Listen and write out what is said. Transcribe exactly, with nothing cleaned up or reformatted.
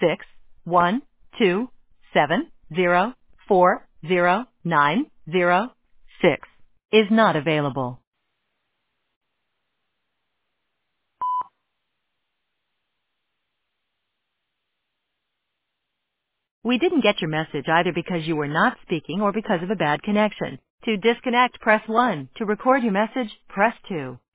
six one two seven zero four zero nine zero six is not available. We didn't get your message either because you were not speaking or because of a bad connection. To disconnect, press one. To record your message, press two.